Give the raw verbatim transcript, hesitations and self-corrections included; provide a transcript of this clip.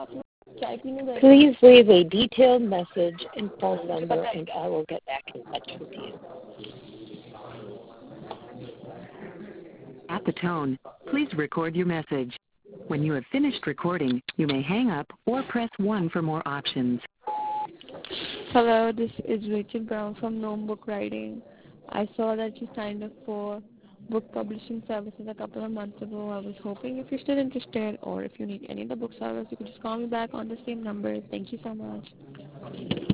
Please leave a detailed message and phone number, and I will get back in touch with you. At the tone, please record your message. When you have finished recording, you may hang up or press one for more options. Hello, this is Rachel Brown from Gnome Book Writing. I saw that you signed up for book publishing services a couple of months ago. I was hoping if you're still interested or if you need any of the book service, you could just call me back on the same number. Thank you so much.